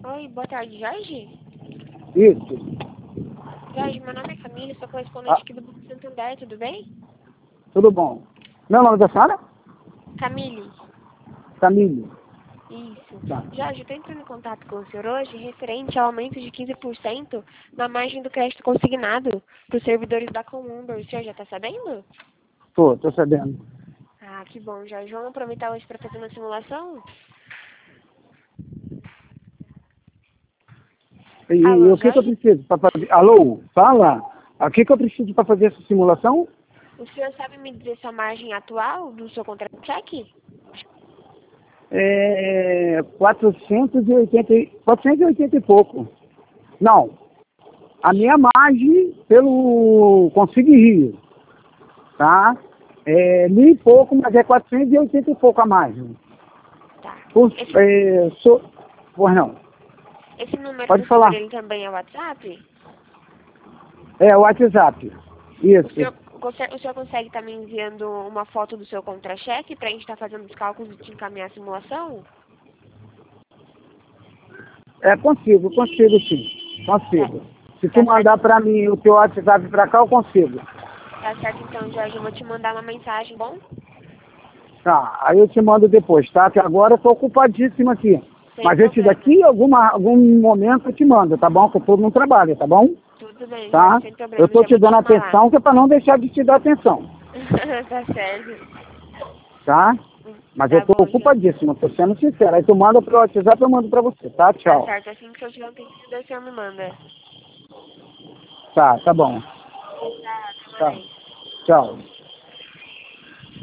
Oi, boa tarde, Jorge. Isso. Jorge, meu nome é Camila, sou correspondente aqui do Banco Santander, tudo bem? Tudo bom. Meu nome da senhora? Camille. Camille. Isso. Tá. Jorge, eu estou entrando em contato com o senhor hoje referente ao aumento de 15% na margem do crédito consignado para os servidores da Comumber. O senhor já está sabendo? Tô sabendo. Ah, que bom, Jorge. Vamos aproveitar hoje para fazer uma simulação? E Alô, o que eu Jorge? preciso para fazer? Alô? Fala. O que eu preciso para fazer essa simulação? O senhor sabe me dizer sua margem atual do seu contra-cheque? 480 e pouco. Não. A minha margem pelo Consigo Rio. Tá? É 1.000 e pouco, mas é 480 e pouco a margem. Tá. Pois não. Esse número Pode do senhor, falar. ele também é WhatsApp? É o WhatsApp. O Isso. senhor consegue estar me enviando uma foto do seu contra-cheque para a gente estar fazendo os cálculos e te encaminhar a simulação? Consigo sim. Consigo. Se tu Tá mandar certo, para mim o teu WhatsApp para cá, eu consigo. tá certo então, Jorge. Eu vou te mandar uma mensagem, bom? Tá, aí eu te mando depois, tá? Que agora eu tô ocupadíssimo aqui. Sem Mas esse problema. daqui, algum momento eu te mando, tá bom? Que eu tô no trabalho, tá bom? Tudo bem, Tá? Jorge, sem Eu problema. tô Já te vou te dando chamar lá. atenção, que é para não deixar de te dar atenção, Tá certo. tá? Mas eu Tá tô bom, Jorge. ocupadíssimo, tô sendo sincero. Aí tu manda pro WhatsApp, eu mando pra você, tá? Tá Tchau. certo. Assim que eu tiver um tempinho, daí o senhor me manda. Tá bom. Tá, até Tá. mais. Tchau.